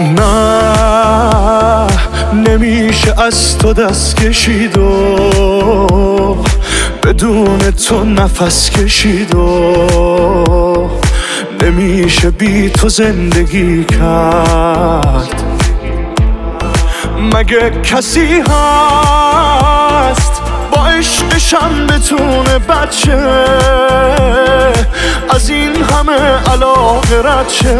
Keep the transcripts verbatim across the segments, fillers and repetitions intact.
نه نمیشه از تو دست کشید و بدون تو نفس کشید و نمیشه بی تو زندگی کرد. مگه کسی هست با عشقشم بتونه بچه از این همه علاقه رد شه؟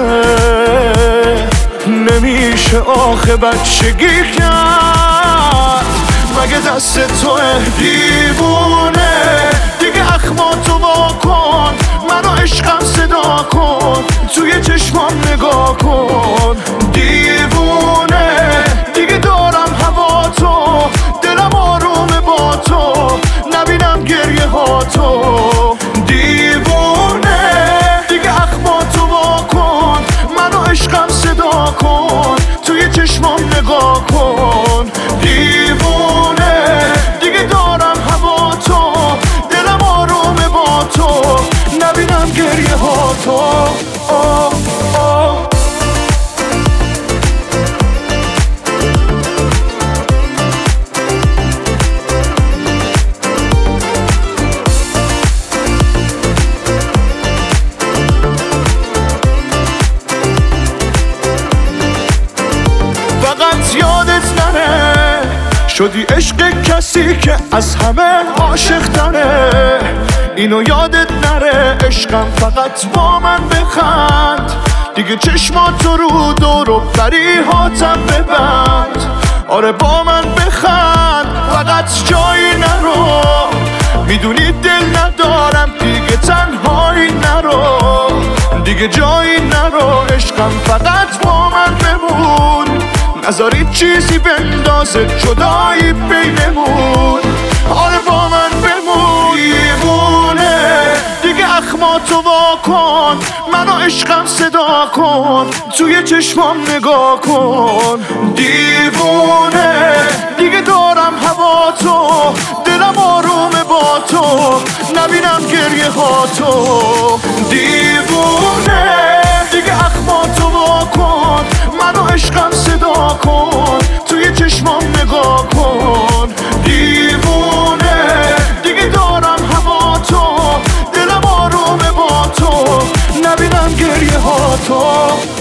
نمیشه آخه بچگی کرد. مگه دست توه دیوونه دیگه اخماتو وا کن، منو عشقم صدا کن، توی چشمام نگاه کن. دیوونه دیگه دارم هوا تو، دلم آرومه با تو، نبینم گریه ها تو. دیوونه دیگه اخماتو وا کن، منو عشقم صدا کن، توی چشمام نگاه کن. دیوونه دیگه دارم هوا تو، دلم آرومه با تو، نبینم گریه ها تو. آه آه. فقط یادت نره شدی عشق کسی که از همه عاشق تره. اینو یادت نره عشقم فقط با من بخند، دیگه چشماتو رو دور و بری هاتم ببند. آره با من بخند فقط جایی نرو، میدونی دل ندارم دیگه تنهایی نرو، دیگه جایی نرو عشقم فقط با من بمون. نذارید چیزی بندازه جدایی بینمون، آره با من بمون. دیوونه دیگه اخماتو وا کن، منو عشقم صدا کن، توی چشمام نگاه کن. دیوونه دیگه دارم هوا تو، دلم آرومه با تو، نبینم گریه ها تو. دیوونه دیگه اخماتو وا کن، منو عشقم صدا کن، توی چشمام نگاه کن. دیوونه دیگه دارم هوا تو، دلم آرومه با تو، نبینم گریه ها تو.